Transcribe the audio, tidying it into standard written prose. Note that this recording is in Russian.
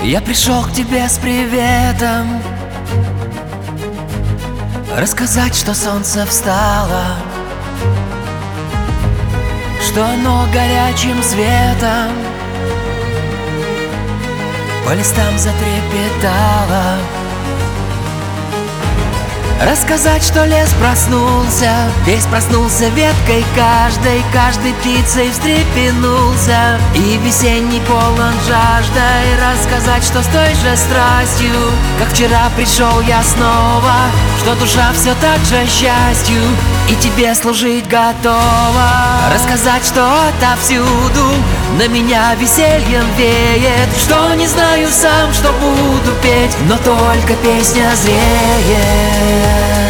Я пришел к тебе с приветом, рассказать, что солнце встало, что оно горячим светом по листам затрепетало. Рассказать, что лес проснулся, весь проснулся веткой каждой птицей встрепенулся, и весенний полон жаждой. Рассказать, что с той же страстью, как вчера пришел я снова, что душа все так же счастью и тебе служить готова. Рассказать, что отовсюду на меня весельем веет, что не знаю сам, что буду петь, но только песня зреет.